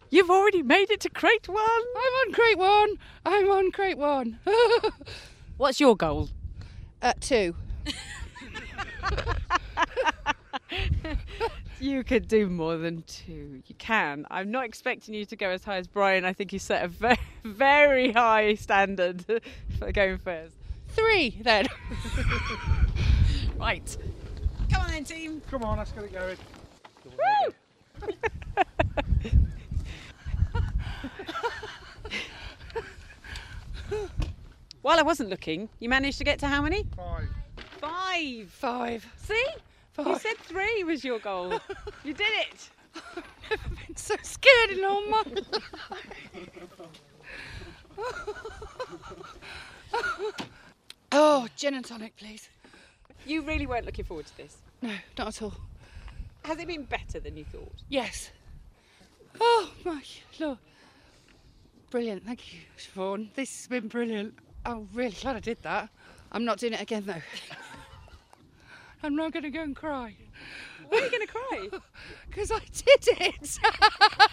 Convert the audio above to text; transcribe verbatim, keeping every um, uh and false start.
You've already made it to crate one. I'm on crate one. I'm on crate one. What's your goal? At two. You could do more than two. You can. I'm not expecting you to go as high as Brian. I think he set a very, very high standard for going first. Three, then. Right. Come on then, team. Come on, let's get it going. Woo! While I wasn't looking, you managed to get to how many? Five. Five. Five. See? Five. You said three was your goal. You did it. I've never been so scared in all my life. Oh, gin and tonic, please. You really weren't looking forward to this. No, not at all. Has it been better than you thought? Yes. Oh, my Lord. Brilliant. Thank you, Siobhan. This has been brilliant. I'm really glad I did that. I'm not doing it again, though. I'm not going to go and cry. Why are you going to cry? Because I did it.